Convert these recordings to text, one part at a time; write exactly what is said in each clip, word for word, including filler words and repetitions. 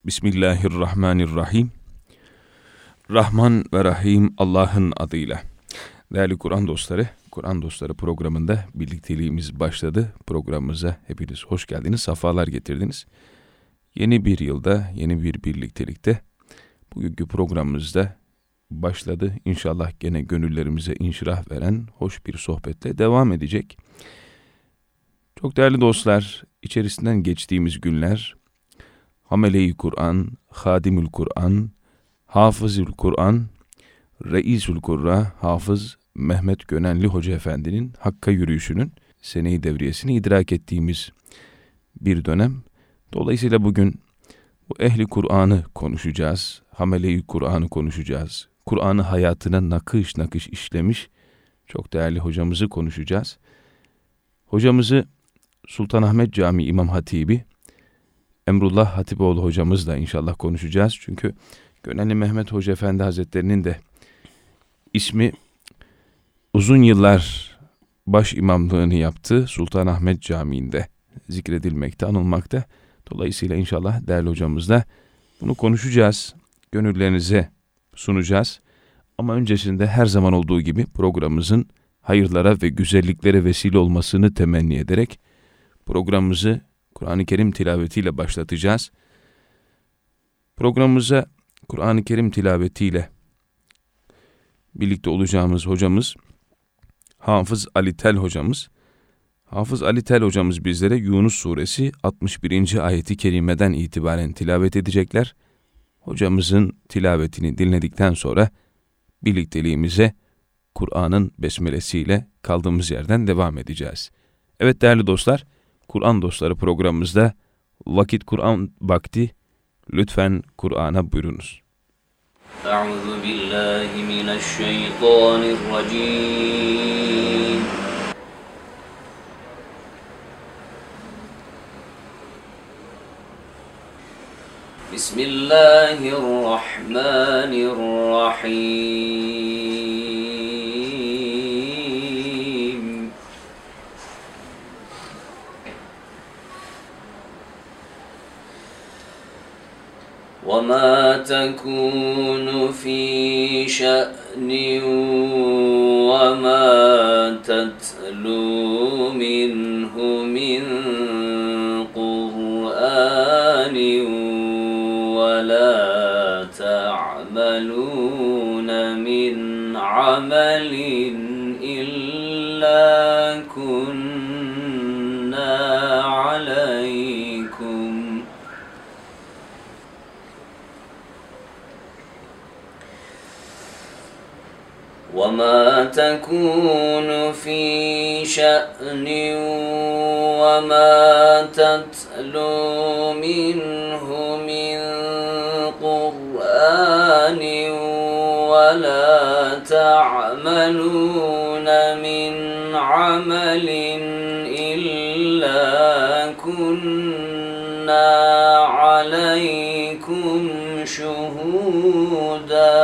Bismillahirrahmanirrahim. Rahman ve Rahim Allah'ın adıyla. Değerli Kur'an dostları, Kur'an dostları programında birlikteliğimiz başladı. Programımıza hepiniz hoş geldiniz, safalar getirdiniz. Yeni bir yılda, yeni bir birliktelikte bugünkü programımızda başladı. İnşallah gene gönüllerimize inşirah veren hoş bir sohbetle devam edecek. Çok değerli dostlar, içerisinden geçtiğimiz günler Hamele-i Kur'an, Hadimül Kur'an, Hafızül Kur'an, Reisül Kurra, Hafız Mehmet Gönenli Hoca Efendi'nin Hakk'a yürüyüşünün sene-i devriyesini idrak ettiğimiz bir dönem. Dolayısıyla bugün bu ehli Kur'an'ı konuşacağız, Hamele-i Kur'an'ı konuşacağız. Kur'an'ı hayatına nakış nakış işlemiş çok değerli hocamızı konuşacağız. Hocamızı Sultanahmet Camii İmam Hatibi Emrullah Hatipoğlu hocamızla inşallah konuşacağız. Çünkü Gönenli Mehmet Hoca Efendi Hazretleri'nin de ismi uzun yıllar baş imamlığını yaptığı Sultanahmet Camii'nde zikredilmekte, anılmakta. Dolayısıyla inşallah değerli hocamızla bunu konuşacağız. Gönüllerinize sunacağız. Ama öncesinde her zaman olduğu gibi programımızın hayırlara ve güzelliklere vesile olmasını temenni ederek programımızı Kur'an-ı Kerim tilavetiyle başlatacağız. Programımıza Kur'an-ı Kerim tilavetiyle birlikte olacağımız hocamız Hafız Ali Tel hocamız. Hafız Ali Tel hocamız bizlere Yunus suresi altmış birinci ayeti kerimeden itibaren tilavet edecekler. Hocamızın tilavetini dinledikten sonra birlikteliğimize Kur'an'ın besmelesiyle kaldığımız yerden devam edeceğiz. Evet değerli dostlar, Kur'an dostları programımızda vakit Kur'an vakti, lütfen Kur'an'a buyurunuz. Euzu billahi mineşşeytanirracim. Bismillahirrahmanirrahim. وَمَا تَكُونُ فِي شَأْنٍ وَمَا تَتْلُو مِنْهُ مِنْ قُرْآنٍ وَلَا تَعْمَلُونَ مِنْ عَمَلٍ إِلَّا كُنَّا عَلَيْكُمْ وَمَا تَكُونُ فِي شَأْنٍ وَمَا تَتْلُو مِنْهُ مِنْ قُرْآنٍ وَلَا تَعْمَلُونَ مِنْ عَمَلٍ إِلَّا كُنَّا عَلَيْكُمْ شُهُودًا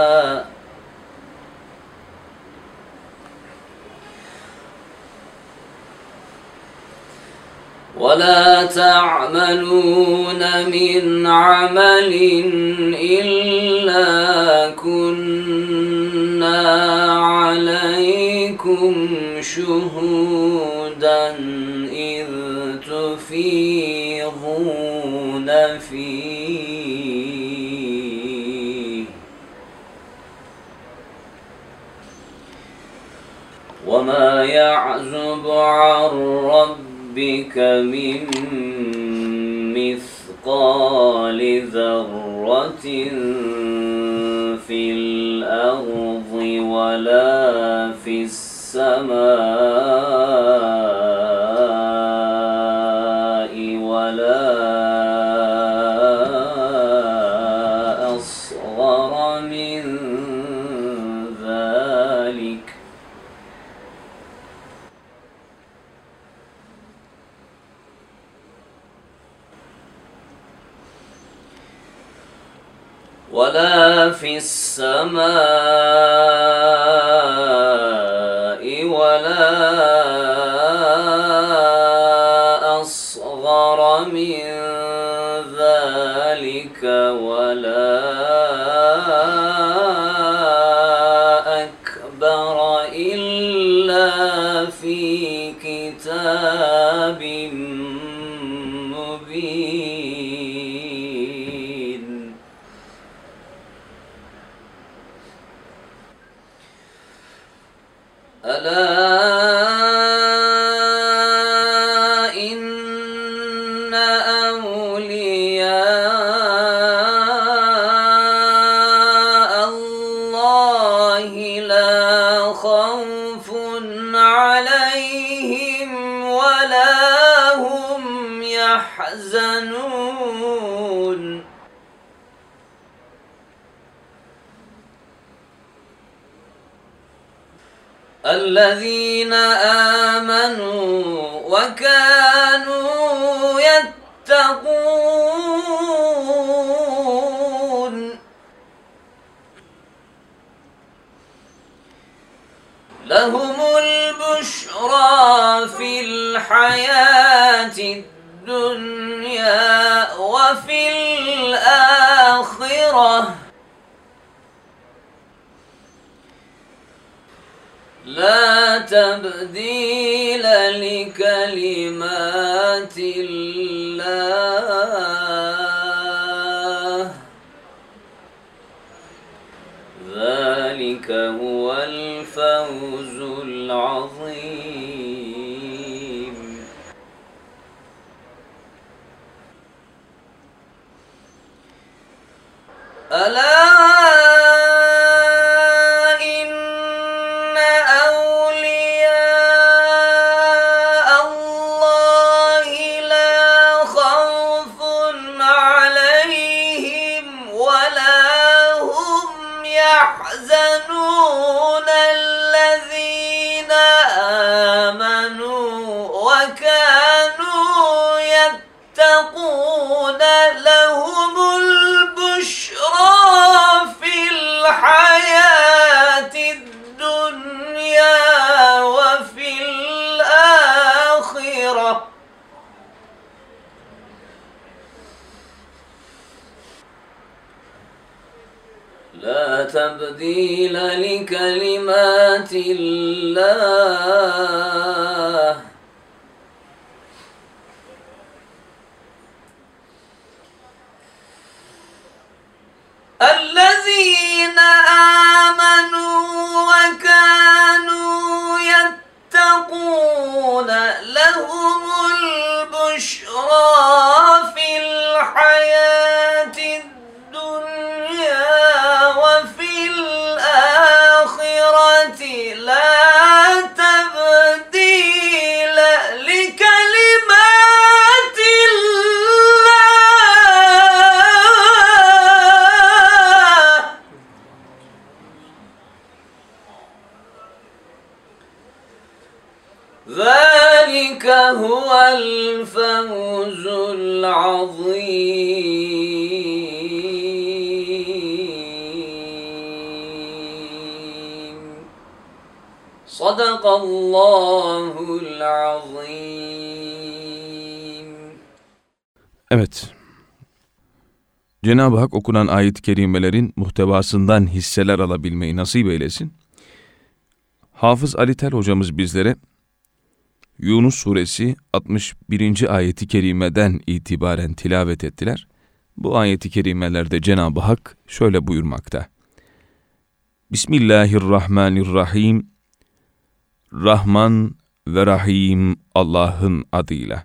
وَلَا تَعْمَلُونَ مِنْ عَمَلٍ إِلَّا كُنَّا عَلَيْكُمْ شُهُودًا إِذْ تُفِيضُونَ فِيهِ وَمَا يَعْزُبُ عَنْ رَبِّكَ ربك من مثقال ذرة في الأرض ولا في السماء ولا أصغر من ذلك ولا في السماء ولا أصغر من ذلك ولا أكبر إلا في كتاب مبين ألا إن أولياء الله لا خوف عليهم ولا هم يحزنون الذين آمنوا وكانوا يتقون لهم البشرى في الحياة الدنيا وفي الآخرة لا تبديل لكلمات الله ذلك هو الفوز العظيم ألا يحزنون الذين آمنوا وكانوا يتقون لهم البشرى في الحياة الدنيا وفي الآخرة لا تبديل لكلمات الله الذين آمنوا وكانوا يتقون لهم البشرى في الحياة الدنيا وفي الآخرة لا تبديل لكلمات الله ذلك هو الفوز العظيم صدق الله العظيم. Evet, Cenab-ı Hak okunan ayet-i kerimelerin muhtevasından hisseler alabilmeyi nasip eylesin. Hafız Ali Tel hocamız bizlere Yunus suresi altmış birinci ayeti kerimeden itibaren tilavet ettiler. Bu ayeti kerimelerde Cenab-ı Hak şöyle buyurmakta: Bismillahirrahmanirrahim. Rahman ve Rahim Allah'ın adıyla.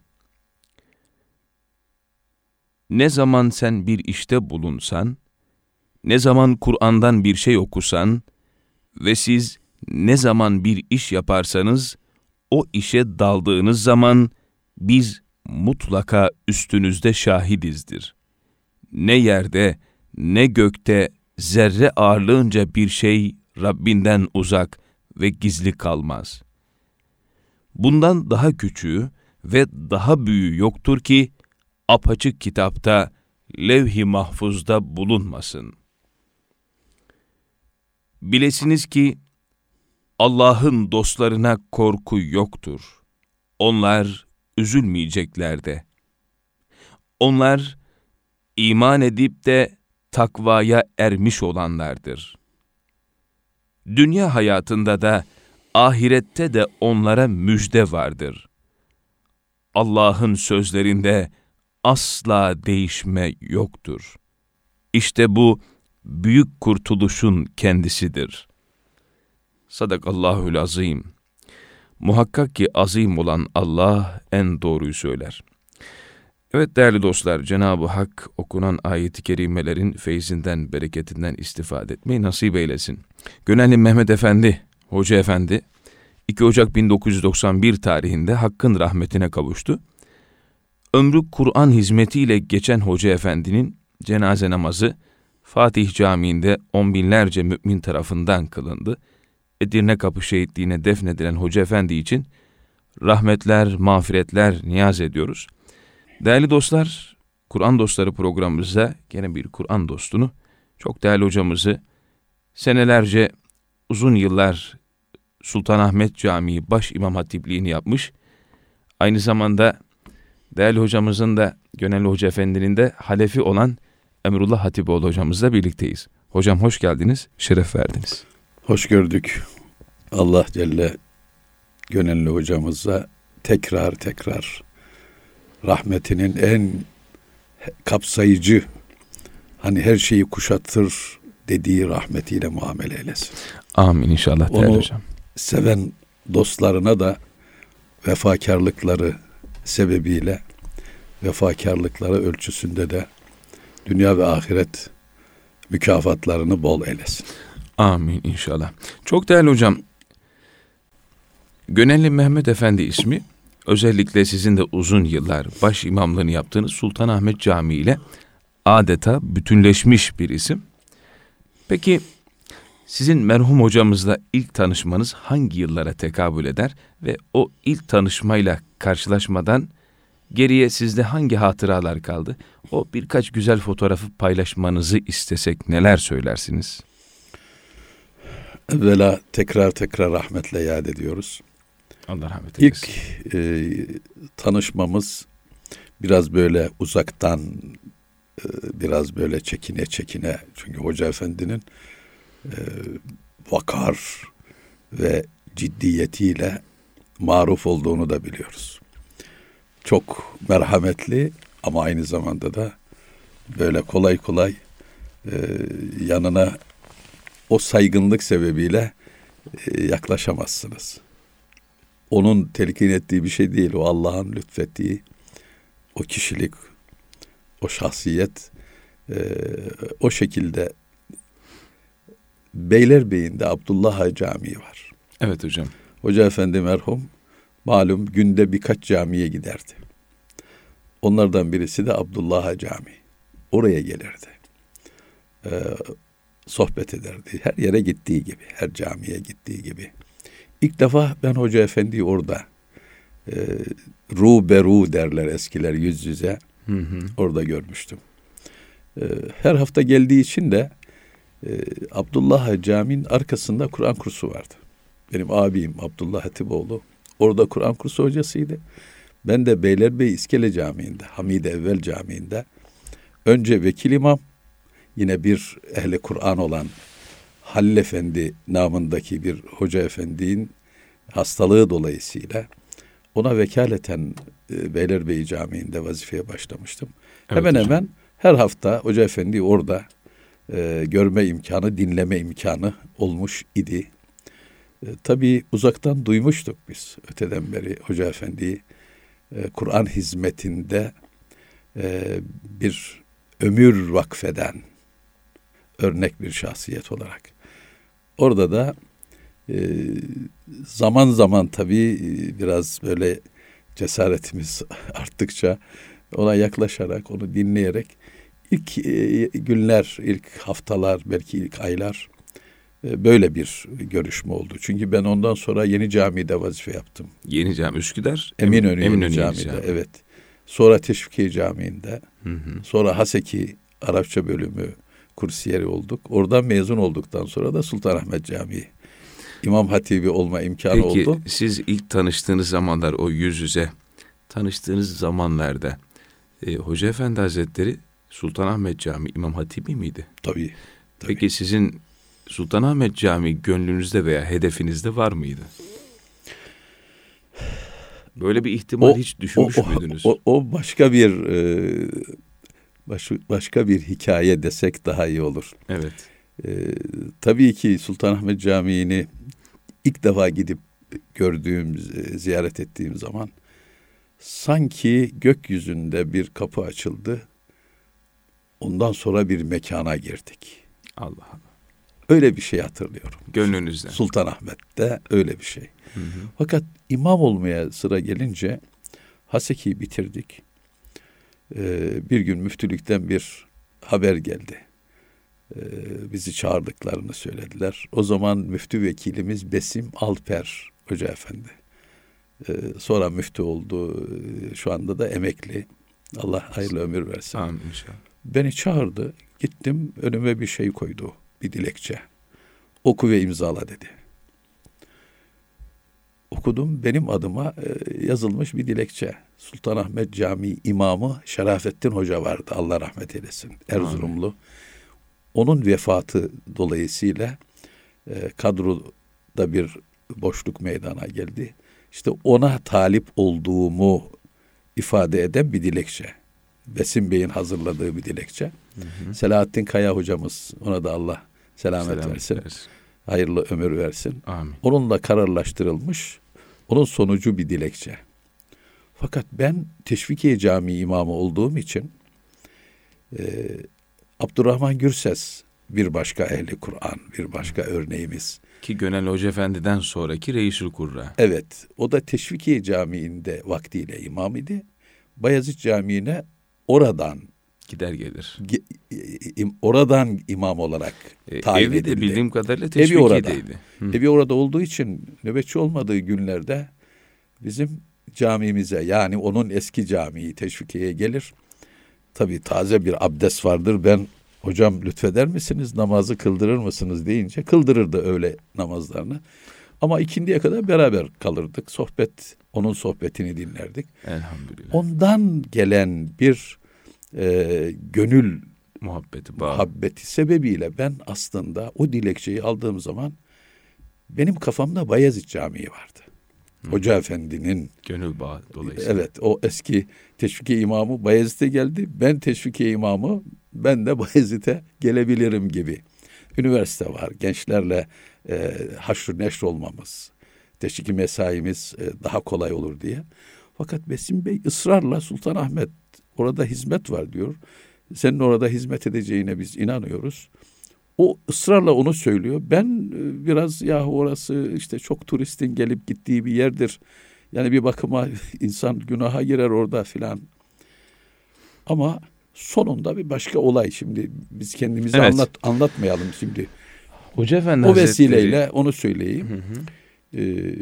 Ne zaman sen bir işte bulunsan, ne zaman Kur'an'dan bir şey okusan ve siz ne zaman bir iş yaparsanız, o işe daldığınız zaman biz mutlaka üstünüzde şahidizdir. Ne yerde ne gökte zerre ağırlığınca bir şey Rabbinden uzak ve gizli kalmaz. Bundan daha küçüğü ve daha büyüğü yoktur ki apaçık kitapta, levh-i mahfuzda bulunmasın. Bilesiniz ki Allah'ın dostlarına korku yoktur. Onlar üzülmeyecekler de. Onlar iman edip de takvaya ermiş olanlardır. Dünya hayatında da ahirette de onlara müjde vardır. Allah'ın sözlerinde asla değişme yoktur. İşte bu büyük kurtuluşun kendisidir. Sadakallahul azim. Muhakkak ki azim olan Allah en doğruyu söyler. Evet değerli dostlar, Cenab-ı Hak okunan ayet-i kerimelerin feyzinden, bereketinden istifade etmeyi nasip eylesin. Gönenli Mehmet Efendi, Hoca Efendi, iki Ocak bin dokuz yüz doksan bir tarihinde Hakk'ın rahmetine kavuştu. Ömrü Kur'an hizmetiyle geçen Hoca Efendi'nin cenaze namazı Fatih Camii'nde on binlerce mümin tarafından kılındı. Edirne Kapı Şehitliği'ne defnedilen Hoca Efendi için rahmetler, mağfiretler niyaz ediyoruz. Değerli dostlar, Kur'an Dostları programımıza gene bir Kur'an dostunu, çok değerli hocamızı, senelerce uzun yıllar Sultanahmet Camii Baş İmam Hatipliğini yapmış, aynı zamanda değerli hocamızın da, Gönenli Hoca Efendi'nin de halefi olan Emrullah Hatipoğlu hocamızla birlikteyiz. Hocam hoş geldiniz, şeref verdiniz. Hoş gördük. Allah Celle Gönenli hocamıza tekrar tekrar rahmetinin en kapsayıcı, hani her şeyi kuşatır dediği rahmetiyle muamele eylesin. Amin inşallah değerli Onu hocam. seven dostlarına da vefakarlıkları sebebiyle, vefakarlıkları ölçüsünde de dünya ve ahiret mükafatlarını bol eylesin. Amin inşallah. Çok değerli hocam, Gönenli Mehmet Efendi ismi, özellikle sizin de uzun yıllar baş imamlığını yaptığınız Sultanahmet Camii ile adeta bütünleşmiş bir isim. Peki sizin merhum hocamızla ilk tanışmanız hangi yıllara tekabül eder ve o ilk tanışmayla karşılaşmadan geriye sizde hangi hatıralar kaldı? O birkaç güzel fotoğrafı paylaşmanızı istesek neler söylersiniz? Evvela tekrar tekrar rahmetle yad ediyoruz. Allah rahmet eylesin. İlk e, tanışmamız biraz böyle uzaktan, e, biraz böyle çekine çekine. Çünkü Hoca Efendi'nin e, vakar ve ciddiyetiyle maruf olduğunu da biliyoruz. Çok merhametli ama aynı zamanda da böyle kolay kolay e, yanına o saygınlık sebebiyle e, yaklaşamazsınız. Onun telkin ettiği bir şey değil. O Allah'ın lütfettiği o kişilik, o şahsiyet e, o şekilde. Beylerbeyi'nde Abdullah Ağa Camii var. Evet hocam. Hoca Efendi merhum malum günde birkaç camiye giderdi. Onlardan birisi de Abdullah Ağa Camii. Oraya gelirdi. Ee, sohbet ederdi. Her yere gittiği gibi, her camiye gittiği gibi. İlk defa ben Hoca Efendi'yi orada e, ru beru derler eskiler, yüz yüze hı hı. orada görmüştüm. E, her hafta geldiği için de e, Abdullah Ağa Camii'nin arkasında Kur'an kursu vardı. Benim abim Abdullah Hatipoğlu orada Kur'an kursu hocasıydı. Ben de Beylerbeyi İskele Camii'nde, Hamide Evvel Camii'nde önce vekil imam, yine bir ehli Kur'an olan Halil Efendi namındaki bir Hoca Efendi'nin hastalığı dolayısıyla ona vekaleten e, Beylerbeyi Camii'nde vazifeye başlamıştım. Evet, hemen hocam. hemen her hafta Hoca Efendi'yi orada e, görme imkanı, dinleme imkanı olmuş idi. E, tabii uzaktan duymuştuk biz öteden beri Hoca Efendi'yi e, Kur'an hizmetinde e, bir ömür vakfeden örnek bir şahsiyet olarak. Orada da e, zaman zaman tabii biraz böyle cesaretimiz arttıkça ona yaklaşarak, onu dinleyerek ilk e, günler, ilk haftalar, belki ilk aylar e, böyle bir görüşme oldu. Çünkü ben ondan sonra Yeni Cami'de vazife yaptım. Yeni Cami, Üsküdar? Eminönü, Eminönü Yeni Cami'de, Cami. evet. Sonra Teşvikiye Camii'nde, hı hı. sonra Haseki Arapça bölümü kursiyeri olduk. Oradan mezun olduktan sonra da Sultanahmet Camii İmam Hatibi olma imkanı Peki, oldu. Peki siz ilk tanıştığınız zamanlar, o yüz yüze tanıştığınız zamanlarda e, Hoca Efendi Hazretleri Sultanahmet Camii İmam Hatibi miydi? Tabii. tabii. Peki sizin Sultanahmet Camii gönlünüzde veya hedefinizde var mıydı? Böyle bir ihtimal o, hiç düşünmüş o, müydünüz? O, o başka bir e, baş, başka bir hikaye desek daha iyi olur. Evet. E, tabii ki Sultanahmet Camii'ni ilk defa gidip gördüğüm, ziyaret ettiğim zaman sanki gökyüzünde bir kapı açıldı. Ondan sonra bir mekana girdik. Allah Allah. Öyle bir şey hatırlıyorum. Gönlünüzden. Sultanahmet'te öyle bir şey. Hı hı. Fakat imam olmaya sıra gelince Haseki'yi bitirdik. Ee, bir gün müftülükten bir haber geldi. Ee, bizi çağırdıklarını söylediler. O zaman müftü vekilimiz Besim Alper Hoca Efendi. Ee, sonra müftü oldu. Ee, şu anda da emekli. Allah hayırlı ömür versin. Amin inşallah. Beni çağırdı. Gittim, önüme bir şey koydu. Bir dilekçe. Oku ve imzala dedi. Okudum, benim adıma e, yazılmış bir dilekçe. Sultanahmet Camii imamı Şerafettin Hoca vardı. Allah rahmet eylesin. Erzurumlu. Amin. Onun vefatı dolayısıyla e, kadroda bir boşluk meydana geldi. İşte ona talip olduğumu ifade eden bir dilekçe. Besim Bey'in hazırladığı bir dilekçe. Hı hı. Selahattin Kaya hocamız, ona da Allah selamet, selamet versin. versin. Hayırlı ömür versin. Amin. Onunla kararlaştırılmış, onun sonucu bir dilekçe. Fakat ben Teşvikiye Camii imamı olduğum için e, Abdurrahman Gürses bir başka ehli Kur'an, bir başka örneğimiz. Ki Gönel Hoca Efendi'den sonraki Reisül Kurra. Evet, o da Teşvikiye Camii'nde vaktiyle imam idi. Bayezid Camii'ne oradan gider gelir. Ge, im, oradan imam olarak e, tayin edildi. edildi. Evi de bildiğim kadarıyla Evi orada. Teşvikiye'deydi. Evi orada olduğu için nöbetçi olmadığı günlerde bizim camimize, yani onun eski camii Teşvikiye'ye gelir. Tabii taze bir abdest vardır. Ben hocam lütfeder misiniz, namazı kıldırır mısınız deyince kıldırırdı öğle namazlarını. Ama ikindiye kadar beraber kalırdık. Sohbet, onun sohbetini dinlerdik. Elhamdülillah. Ondan gelen bir e, gönül muhabbeti, bağ. muhabbeti sebebiyle ben aslında o dilekçeyi aldığım zaman benim kafamda Bayezid Camii vardı. Hı. Hoca Efendi'nin gönül bağı dolayısıyla. Evet, o eski Teşvikiye imamı Bayezid'e geldi. Ben Teşvikiye imamı, ben de Bayezid'e gelebilirim gibi. Üniversite var. Gençlerle e, haşr neşr olmamız, teşviki mesaimiz e, daha kolay olur diye. Fakat Besim Bey ısrarla Sultanahmet, orada hizmet var diyor. Senin orada hizmet edeceğine biz inanıyoruz. O ısrarla onu söylüyor. Ben e, biraz yahu orası işte çok turistin gelip gittiği bir yerdir. Yani bir bakıma insan günaha girer orada filan. Ama sonunda bir başka olay, şimdi biz kendimizi evet. anlat anlatmayalım şimdi. Hoca Efendi o Hazretleri... vesileyle onu söyleyeyim. Hı hı. Ee,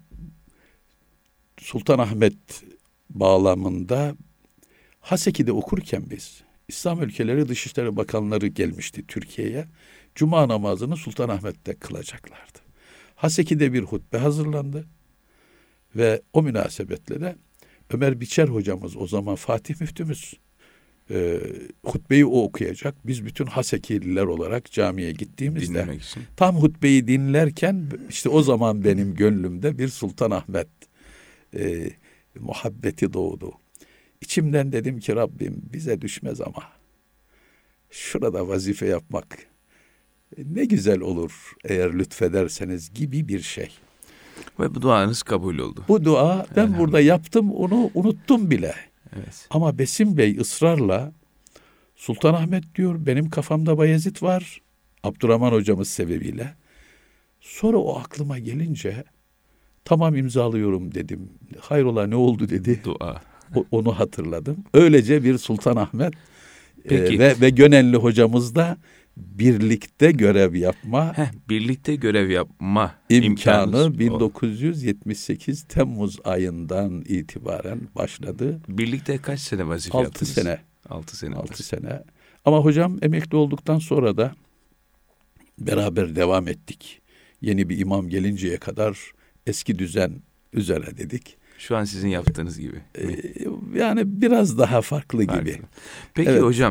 Sultanahmet bağlamında Haseki'de okurken biz, İslam ülkeleri Dışişleri Bakanları gelmişti Türkiye'ye. Cuma namazını Sultanahmet'te kılacaklardı. Haseki'de bir hutbe hazırlandı ve o münasebetle de Ömer Biçer hocamız, o zaman Fatih Müftümüz, e, hutbeyi o okuyacak. Biz bütün Hasekililer olarak camiye gittiğimizde tam hutbeyi dinlerken işte o zaman benim gönlümde bir Sultanahmet e, muhabbeti doğdu. İçimden dedim ki Rabbim bize düşmez ama şurada vazife yapmak ne güzel olur eğer lütfederseniz gibi bir şey. Ve bu duanız kabul oldu. Bu dua ben burada yaptım, onu unuttum bile. Evet. Ama Besim Bey ısrarla Sultanahmet diyor, benim kafamda Bayezid var, Abdurrahman hocamız sebebiyle. Sonra o aklıma gelince tamam imzalıyorum dedim. Hayrola ne oldu dedi. Dua. O, onu hatırladım. Öylece bir Sultanahmet e, ve, ve Gönenli hocamız da birlikte görev yapma Heh, birlikte görev yapma imkanı bin dokuz yüz yetmiş sekiz Temmuz ayından itibaren başladı. Birlikte kaç sene vazife altı yaptınız? Sene. Altı sene. Altı sene. Ama hocam emekli olduktan sonra da beraber devam ettik. Yeni bir imam gelinceye kadar eski düzen üzere dedik. Şu an sizin yaptığınız gibi. Ee, yani biraz daha farklı, farklı gibi. Peki evet. Hocam,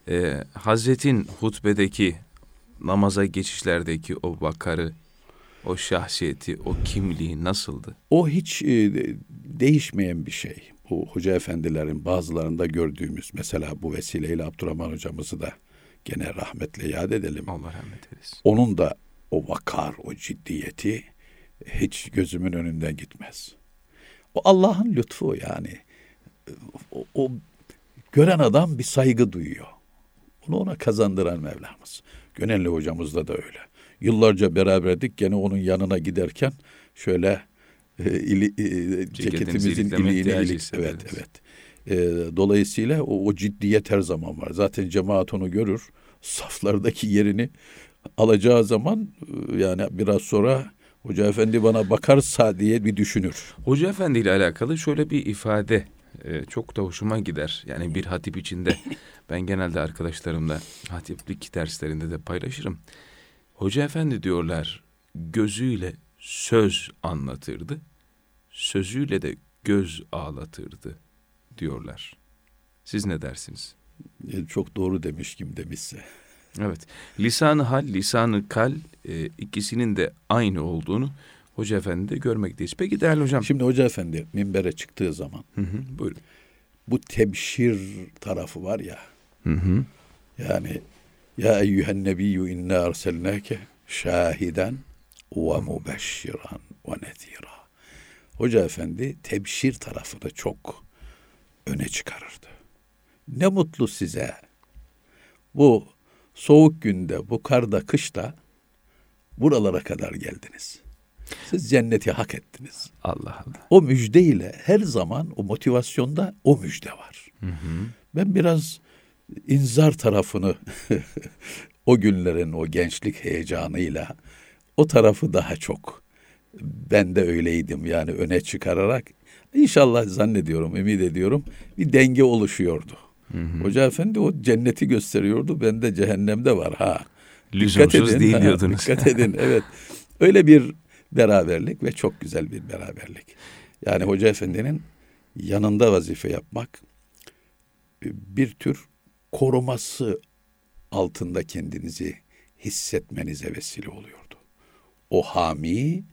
Ee, Hazret'in hutbedeki, namaza geçişlerdeki o vakarı, o şahsiyeti, o kimliği nasıldı? O hiç e, değişmeyen bir şey. Bu hoca efendilerin bazılarında gördüğümüz, mesela bu vesileyle Abdurrahman hocamızı da gene rahmetle yad edelim. Allah rahmet eylesin. Onun da o vakar, o ciddiyeti hiç gözümün önünden gitmez. O Allah'ın lütfu yani. O, o gören adam bir saygı duyuyor. Onu ona kazandıran Mevlamız. Gönenli hocamızda da öyle. Yıllarca beraberdik, gene onun yanına giderken şöyle e, ili, e, ceketimizin iliğine ilik. Evet, evet. E, dolayısıyla o, o ciddiyet her zaman var. Zaten cemaat onu görür. Saflardaki yerini alacağı zaman e, yani biraz sonra Hoca Efendi bana bakarsa diye bir düşünür. Hoca Efendi ile alakalı şöyle bir ifade e, çok da hoşuma gider. Yani bir hatip içinde ben genelde arkadaşlarımla hatiplik derslerinde de paylaşırım. Hoca Efendi diyorlar gözüyle söz anlatırdı, sözüyle de göz ağlatırdı diyorlar. Siz ne dersiniz? E, çok doğru demiş kim demişse. Evet, lisan-ı hal, lisan-ı kal e, ikisinin de aynı olduğunu Hoca Efendi'de görmekteyiz. Peki değerli hocam. Şimdi Hoca Efendi minbere çıktığı zaman hı hı, buyurun. Bu tebşir tarafı var ya. Hı hı. Yani ya eyyühen nebiyyü inna arselnâke şahiden ve mubeşşiran ve nezîrâ. Hoca Efendi tebşir tarafını çok öne çıkarırdı. Ne mutlu size. Bu soğuk günde, bu karda, kışta buralara kadar geldiniz. Siz cenneti hak ettiniz. Allah Allah. O müjdeyle her zaman o motivasyonda o müjde var. Hı hı. Ben biraz inzar tarafını o günlerin o gençlik heyecanıyla o tarafı daha çok ben de öyleydim yani öne çıkararak inşallah zannediyorum, ümit ediyorum bir denge oluşuyordu. Hı hı. Hoca Efendi o cenneti gösteriyordu. Bende cehennemde var ha. Lüzumsuz dikkat edin, değil ha, diyordunuz. Dikkat edin evet. Öyle bir beraberlik ve çok güzel bir beraberlik. Yani Hoca Efendi'nin yanında vazife yapmak bir tür koruması altında kendinizi hissetmenize vesile oluyordu. O hami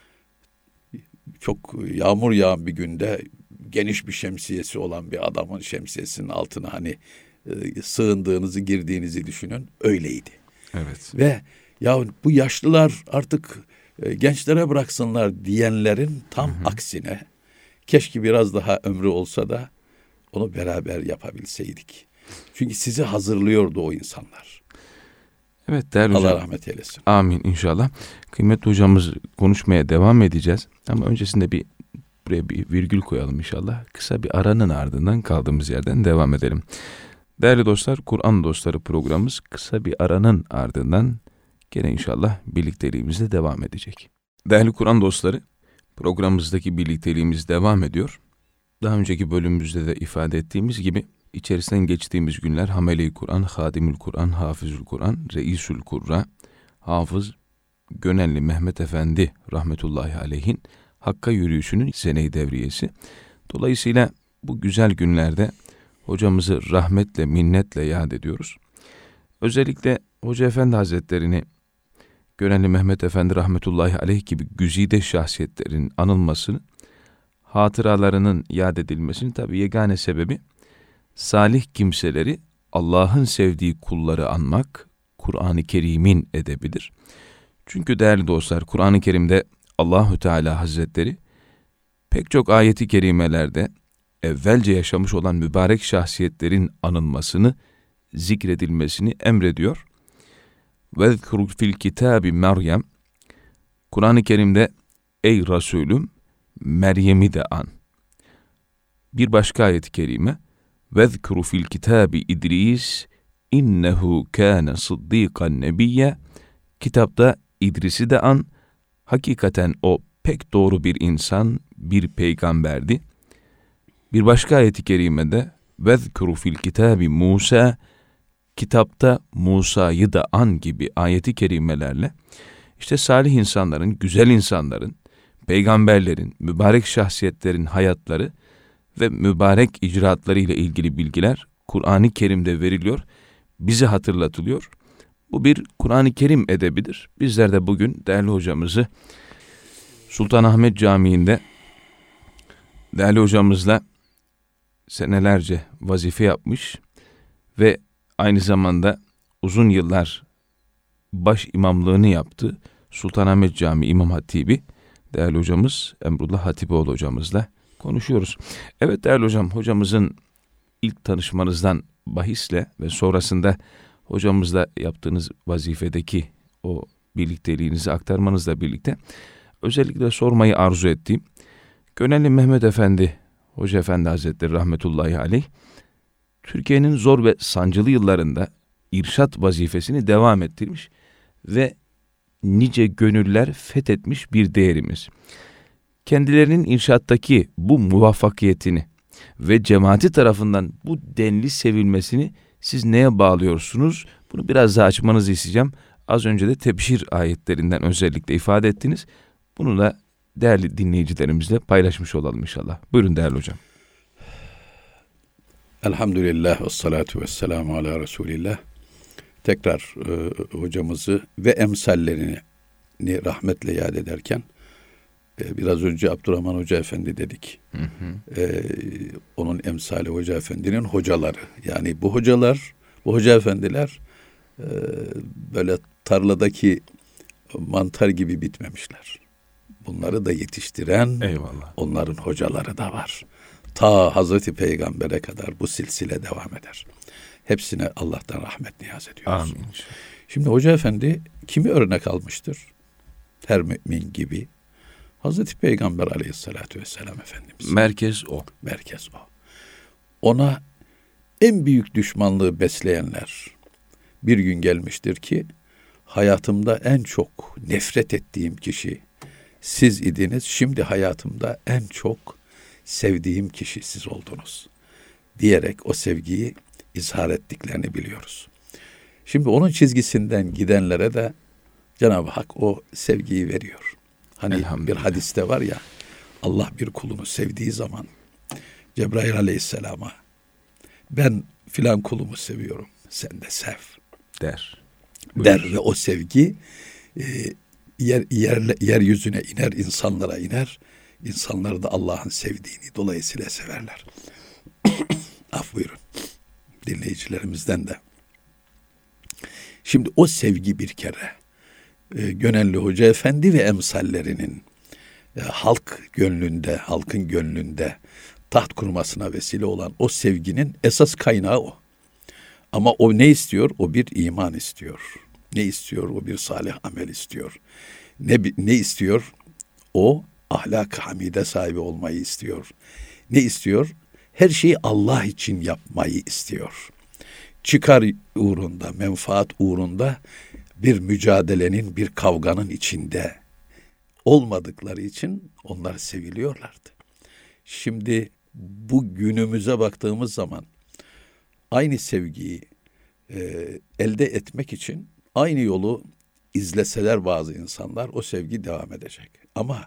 çok yağmur yağan bir günde geniş bir şemsiyesi olan bir adamın şemsiyesinin altına hani e, sığındığınızı, girdiğinizi düşünün. Öyleydi. Evet. Ve ya bu yaşlılar artık e, gençlere bıraksınlar diyenlerin tam hı hı. aksine keşke biraz daha ömrü olsa da onu beraber yapabilseydik. Çünkü sizi hazırlıyordu o insanlar. Evet değerli Allah hocam. Allah rahmet eylesin. Amin inşallah. Kıymetli hocamız konuşmaya devam edeceğiz. Ama öncesinde bir buraya bir virgül koyalım inşallah. Kısa bir aranın ardından kaldığımız yerden devam edelim. Değerli dostlar, Kur'an Dostları programımız kısa bir aranın ardından gene inşallah birlikteliğimizle devam edecek. Değerli Kur'an Dostları, programımızdaki birlikteliğimiz devam ediyor. Daha önceki bölümümüzde de ifade ettiğimiz gibi içerisinden geçtiğimiz günler Hamele-i Kur'an, Hadimül Kur'an, Hafizül Kur'an, Reisül Kurra, Hafız Gönenli Mehmet Efendi rahmetullahi aleyhin Hakk'a yürüyüşünün sene-i devriyesi. Dolayısıyla bu güzel günlerde hocamızı rahmetle, minnetle yad ediyoruz. Özellikle Hoca Efendi Hazretlerini, Gönenli Mehmet Efendi rahmetullahi aleyh gibi güzide şahsiyetlerin anılmasını, hatıralarının yad edilmesinin tabi yegane sebebi, salih kimseleri, Allah'ın sevdiği kulları anmak, Kur'an-ı Kerim'in edebidir. Çünkü değerli dostlar, Kur'an-ı Kerim'de Allahü Teala Hazretleri pek çok ayeti kerimelerde evvelce yaşamış olan mübarek şahsiyetlerin anılmasını, zikredilmesini emrediyor. وَذْكُرُ فِي الْكِتَابِ Meryem, Kur'an-ı Kerim'de ey Resulüm Meryem'i de an. Bir başka ayet-i kerime وَذْكُرُ فِي الْكِتَابِ İdris innehu kâne sıddîkan nebiyye, kitapta İdris'i de an, hakikaten o pek doğru bir insan, bir peygamberdi. Bir başka ayet-i kerimede وَذْكُرُ فِي الْكِتَابِ Musa, kitapta Musa'yı da an gibi ayeti kerimelerle işte salih insanların, güzel insanların, peygamberlerin, mübarek şahsiyetlerin hayatları ve mübarek icraatları ile ilgili bilgiler Kur'an-ı Kerim'de veriliyor. bize hatırlatılıyor. Bu bir Kur'an-ı Kerim edebidir. Bizler de bugün değerli hocamızı Sultanahmet Camii'nde değerli hocamızla senelerce vazife yapmış ve aynı zamanda uzun yıllar baş imamlığını yaptı Sultanahmet Camii İmam Hatibi değerli hocamız Emrullah Hatipoğlu hocamızla konuşuyoruz. Evet değerli hocam, hocamızın ilk tanışmanızdan bahisle ve sonrasında hocamızla yaptığınız vazifedeki o birlikteliğinizi aktarmanızla birlikte özellikle sormayı arzu ettiğim Gönenli Mehmet Efendi Hoca Efendi Hazretleri rahmetullahi aleyh Türkiye'nin zor ve sancılı yıllarında irşat vazifesini devam ettirmiş ve nice gönüller fethetmiş bir değerimiz. Kendilerinin irşattaki bu muvaffakiyetini ve cemaati tarafından bu denli sevilmesini siz neye bağlıyorsunuz? Bunu biraz daha açmanızı isteyeceğim. Az önce de tebşir ayetlerinden özellikle ifade ettiniz. Bunu da değerli dinleyicilerimizle paylaşmış olalım inşallah. Buyurun değerli hocam. Elhamdülillah ve salatu ve selamu ala Resulillah. Tekrar e, hocamızı ve emsallerini rahmetle yad ederken e, biraz önce Abdurrahman Hoca Efendi dedik. Hı hı. E, onun emsali Hoca Efendi'nin hocaları. Yani bu hocalar, bu Hoca Efendiler e, böyle tarladaki mantar gibi bitmemişler. Bunları da yetiştiren eyvallah, onların hocaları da var. Ta Hazreti Peygamber'e kadar bu silsile devam eder. Hepsine Allah'tan rahmet niyaz ediyoruz. Amin. Şimdi Hoca Efendi kimi örnek almıştır? Her mümin gibi Hazreti Peygamber Aleyhisselatü Vesselam Efendimiz. Merkez o. Merkez o. Ona en büyük düşmanlığı besleyenler bir gün gelmiştir ki hayatımda en çok nefret ettiğim kişi siz idiniz. Şimdi hayatımda en çok sevdiğim kişi siz oldunuz diyerek o sevgiyi izhar ettiklerini biliyoruz. Şimdi onun çizgisinden gidenlere de Cenab-ı Hak o sevgiyi veriyor. Hani bir hadiste var ya, Allah bir kulunu sevdiği zaman Cebrail Aleyhisselam'a ben filan kulumu seviyorum, sen de sev der. Der ve o sevgi e, yer, yer, yeryüzüne iner, insanlara iner. İnsanları da Allah'ın sevdiğini dolayısıyla severler. Af buyurun dinleyicilerimizden de. Şimdi o sevgi bir kere e, Gönenli Hoca Efendi ve emsallerinin e, halk gönlünde, halkın gönlünde taht kurmasına vesile olan o sevginin esas kaynağı o. Ama o ne istiyor? O bir iman istiyor. Ne istiyor? O bir salih amel istiyor. Ne ne istiyor? O ahlak-ı hamide sahibi olmayı istiyor. Ne istiyor? Her şeyi Allah için yapmayı istiyor. Çıkar uğrunda, menfaat uğrunda bir mücadelenin, bir kavganın içinde olmadıkları için onlar seviliyorlardı. Şimdi bu günümüze baktığımız zaman aynı sevgiyi e, elde etmek için aynı yolu izleseler bazı insanlar o sevgi devam edecek. Ama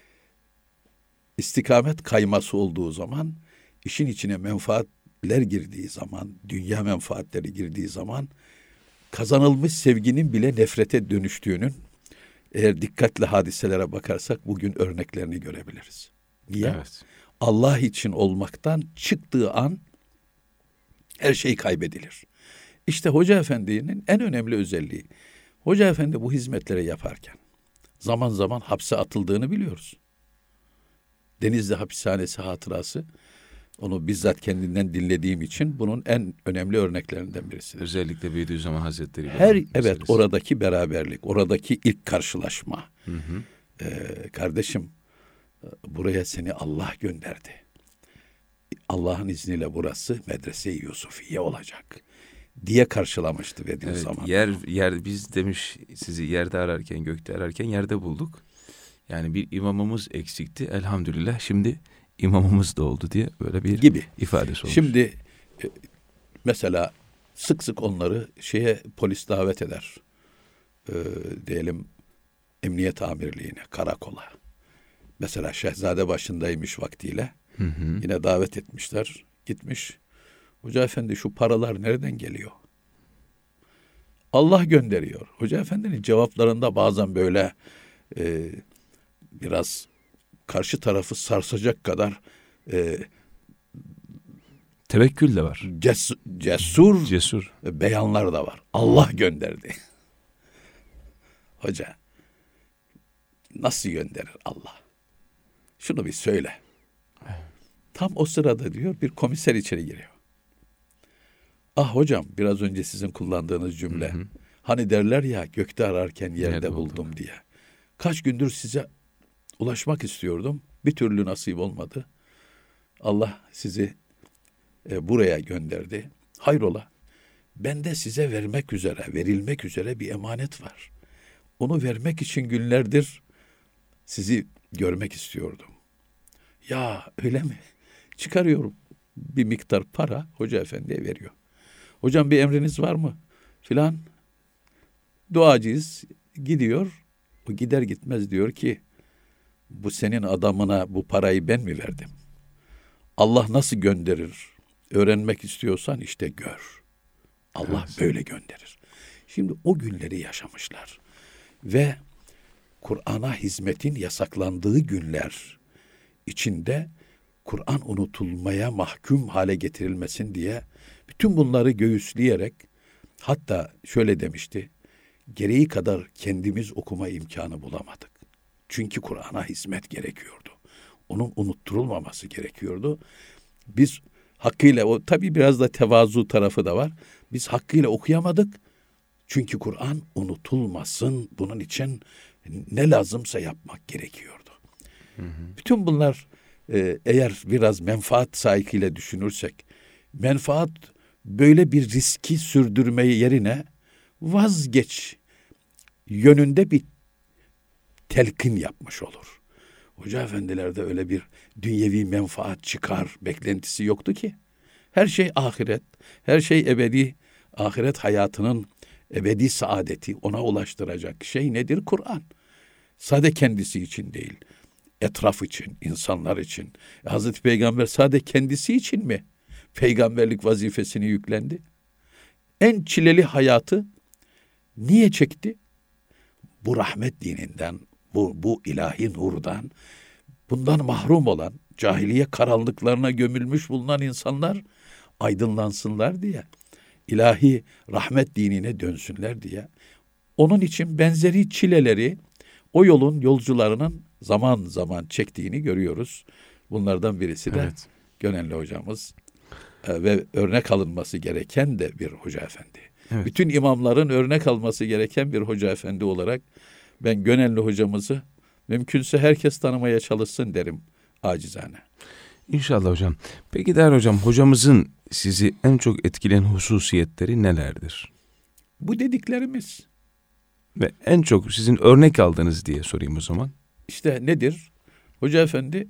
istikamet kayması olduğu zaman, işin içine menfaatler girdiği zaman, dünya menfaatleri girdiği zaman kazanılmış sevginin bile nefrete dönüştüğünün eğer dikkatle hadiselere bakarsak bugün örneklerini görebiliriz. Niye? Evet. Allah için olmaktan çıktığı an her şey kaybedilir. İşte Hoca Efendi'nin en önemli özelliği, Hoca Efendi bu hizmetleri yaparken zaman zaman hapse atıldığını biliyoruz. Denizli hapishanesi hatırası, onu bizzat kendinden dinlediğim için bunun en önemli örneklerinden birisidir. Özellikle Bediüzzaman Hazretleri. Her evet meselesi. Oradaki beraberlik, oradaki ilk karşılaşma. Hı hı. Ee, kardeşim buraya seni Allah gönderdi. Allah'ın izniyle burası Medrese-i Yusufiye olacak diye karşılamıştı Bediüzzaman. Evet, yer yer biz demiş sizi yerde ararken gökte ararken yerde bulduk. Yani bir imamımız eksikti. Elhamdülillah şimdi imamımız da oldu diye böyle bir gibi ifadesi olmuş. Şimdi mesela sık sık onları şeye polis davet eder. Ee, diyelim emniyet amirliğine, karakola. Mesela Şehzade başındaymış vaktiyle. Hı hı. Yine davet etmişler. Gitmiş. Hoca Efendi şu paralar nereden geliyor? Allah gönderiyor. Hoca Efendi'nin cevaplarında bazen böyle e, biraz karşı tarafı sarsacak kadar e, tevekkül de var. Ces, cesur, Cesur. beyanlar da var. Allah gönderdi. Hoca, nasıl gönderir Allah? Şunu bir söyle. Tam o sırada diyor bir komiser içeri giriyor. Ah hocam, biraz önce sizin kullandığınız cümle. Hı hı. Hani derler ya, gökte ararken yerde, yerde buldum, buldum diye. Kaç gündür size ulaşmak istiyordum. Bir türlü nasip olmadı. Allah sizi e, buraya gönderdi. Hayrola? Bende size vermek üzere, verilmek üzere bir emanet var. Onu vermek için günlerdir sizi görmek istiyordum. Ya öyle mi? Çıkarıyorum bir miktar para, Hoca Efendi'ye veriyor. Hocam bir emriniz var mı? Filan. Duacıyız. Gidiyor. O gider gitmez diyor ki, bu senin adamına bu parayı ben mi verdim? Allah nasıl gönderir? Öğrenmek istiyorsan işte gör. Allah evet. böyle gönderir. Şimdi o günleri yaşamışlar. Ve Kur'an'a hizmetin yasaklandığı günler içinde Kur'an unutulmaya mahkum hale getirilmesin diye bütün bunları göğüsleyerek, hatta şöyle demişti, gereği kadar kendimiz okuma imkanı bulamadık. Çünkü Kur'an'a hizmet gerekiyordu. Onun unutturulmaması gerekiyordu. Biz hakkıyla, o tabii biraz da tevazu tarafı da var. Biz hakkıyla okuyamadık. Çünkü Kur'an unutulmasın, bunun için ne lazımsa yapmak gerekiyordu. Hı hı. Bütün bunlar e, eğer biraz menfaat sahikiyle düşünürsek, menfaat böyle bir riski sürdürmeyi yerine vazgeç yönünde bir telkin yapmış olur. Hoca efendilerde öyle bir dünyevi menfaat çıkar beklentisi yoktu ki. Her şey ahiret, her şey ebedi, ahiret hayatının ebedi saadeti ona ulaştıracak şey nedir? Kur'an. Sade kendisi için değil, etraf için, insanlar için. Hazreti Peygamber sade kendisi için mi peygamberlik vazifesini yüklendi? En çileli hayatı niye çekti? Bu rahmet dininden, bu, bu ilahi nurdan, bundan mahrum olan, cahiliye karanlıklarına gömülmüş bulunan insanlar aydınlansınlar diye, ilahi rahmet dinine dönsünler diye. Onun için benzeri çileleri o yolun yolcularının zaman zaman çektiğini görüyoruz. Bunlardan birisi de evet. Gönenli hocamız e, ve örnek alınması gereken de bir hoca efendi. Evet. Bütün imamların örnek alması gereken bir hoca efendi olarak ben Gönenli hocamızı mümkünse herkes tanımaya çalışsın derim acizane. İnşallah hocam. Peki değerli hocam, hocamızın sizi en çok etkileyen hususiyetleri nelerdir? Bu dediklerimiz. Ve en çok sizin örnek aldığınız diye sorayım o zaman. İşte nedir? Hoca efendi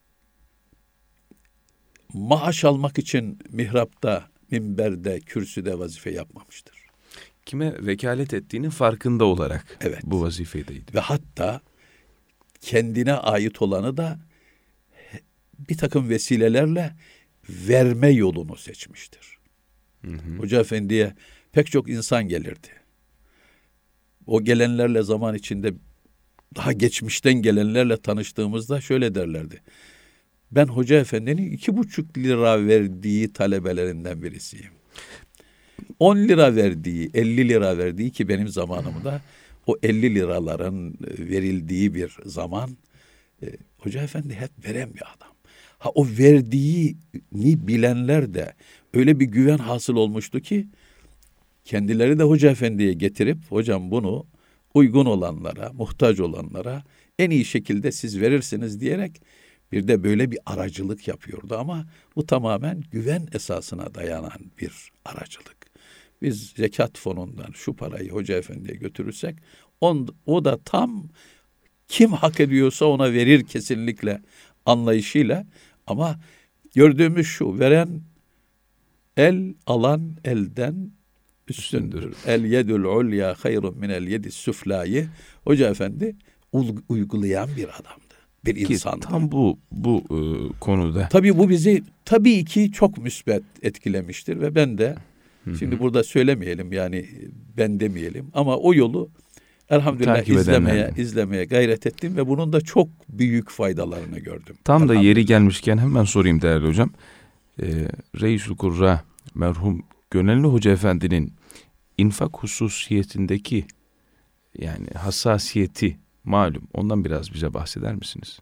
maaş almak için mihrapta, minberde, kürsüde vazife yapmamıştır. Kime vekalet ettiğinin farkında olarak evet. bu vazifedeydi. Ve hatta kendine ait olanı da bir takım vesilelerle verme yolunu seçmiştir. Hı hı. Hoca efendiye pek çok insan gelirdi. O gelenlerle zaman içinde daha geçmişten gelenlerle tanıştığımızda şöyle derlerdi. Ben Hoca Efendi'nin iki buçuk lira verdiği talebelerinden birisiyim. On lira verdiği, elli lira verdiği, ki benim zamanımda o elli liraların verildiği bir zaman, e, Hoca Efendi hep veren bir adam. Ha o verdiğini bilenler de öyle bir güven hasıl olmuştu ki kendileri de Hoca Efendi'ye getirip, hocam bunu uygun olanlara, muhtaç olanlara en iyi şekilde siz verirsiniz diyerek bir de böyle bir aracılık yapıyordu, ama bu tamamen güven esasına dayanan bir aracılık. Biz zekat fonundan şu parayı Hoca Efendi'ye götürürsek on, o da tam kim hak ediyorsa ona verir kesinlikle anlayışıyla, ama gördüğümüz şu: veren el, alan elden üstündür. El yedül ulya hayrun minel yedis süflayı Hoca Efendi uygulayan bir adamdı. Bir ki insandı. Tam bu bu e, konuda. Tabii bu bizi tabii ki çok müsbet etkilemiştir ve ben de Şimdi burada söylemeyelim yani ben demeyelim ama o yolu elhamdülillah Takip izlemeye edenler. izlemeye gayret ettim ve bunun da çok büyük faydalarını gördüm. Tam da yeri gelmişken hemen sorayım değerli hocam. Ee, Reisül Kurra merhum Gönenli Hoca Efendi'nin infak hususiyetindeki yani hassasiyeti malum. Ondan biraz bize bahseder misiniz?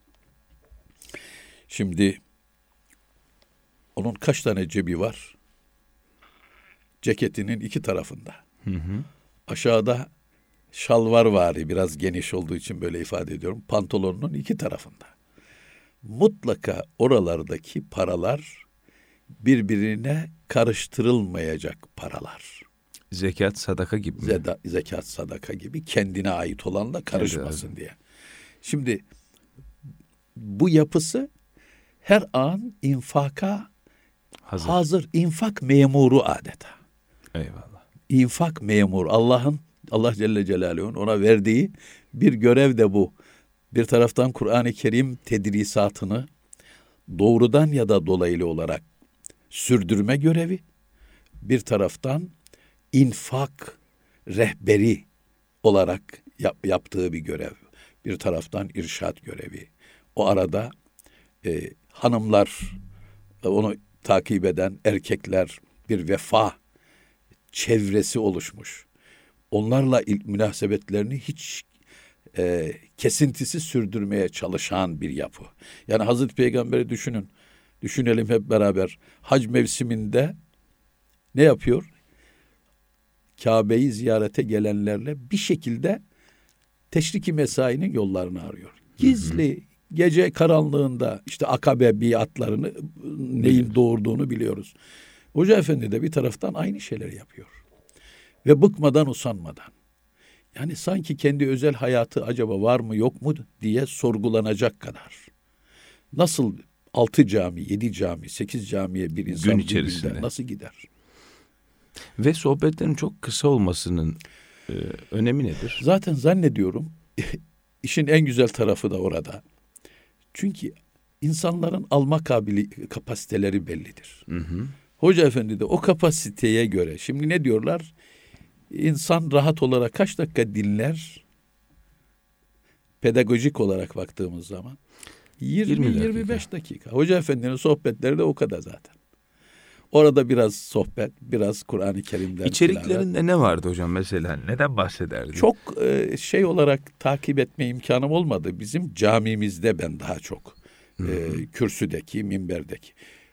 Şimdi onun kaç tane cebi var? Ceketinin iki tarafında. Hı hı. Aşağıda şalvar vari biraz geniş olduğu için böyle ifade ediyorum. Pantolonunun iki tarafında. Mutlaka oralardaki paralar birbirine karıştırılmayacak paralar. Zekat, sadaka gibi mi? Zeda, zekat, sadaka gibi kendine ait olanla karışmasın Evet. diye. Şimdi bu yapısı her an infaka Hazır. hazır. infak memuru adeta. Eyvallah. İnfak memur. Allah'ın, Allah Celle Celaluhu'nun ona verdiği bir görev de bu. Bir taraftan Kur'an-ı Kerim tedrisatını doğrudan ya da dolaylı olarak sürdürme görevi. Bir taraftan infak rehberi olarak yap, yaptığı bir görev. Bir taraftan irşat görevi. O arada e, hanımlar, onu takip eden erkekler bir vefa çevresi oluşmuş. Onlarla ilk münasebetlerini hiç e, kesintisiz sürdürmeye çalışan bir yapı. Yani Hazreti Peygamber'i düşünün. Düşünelim hep beraber. Hac mevsiminde ne yapıyor? Kabe'yi ziyarete gelenlerle bir şekilde teşriki mesainin yollarını arıyor. Gizli, hı hı. Gece karanlığında işte akabe biatlarını neyin doğurduğunu biliyoruz. Hoca Efendi de bir taraftan aynı şeyleri yapıyor. Ve bıkmadan usanmadan. Yani sanki kendi özel hayatı acaba var mı yok mu diye sorgulanacak kadar. Nasıl altı cami, yedi cami, sekiz camiye bir insan gün içerisinde gider, nasıl gider? Ve sohbetlerin çok kısa olmasının e, önemi nedir? Zaten zannediyorum işin en güzel tarafı da orada. Çünkü insanların alma kabili, kapasiteleri bellidir. Hı hı. Hoca Efendi de o kapasiteye göre, şimdi ne diyorlar? İnsan rahat olarak kaç dakika dinler? Pedagojik olarak baktığımız zaman yirmi yirmi beş dakika. Hoca Efendi'nin sohbetleri de o kadar zaten. Orada biraz sohbet, biraz Kur'an-ı Kerim'den. İçeriklerinde tilavet. Ne vardı hocam mesela? Neden bahsederdi? Çok e, şey olarak takip etme imkanım olmadı. Bizim camimizde ben daha çok e, kürsüdeki, minberdeki.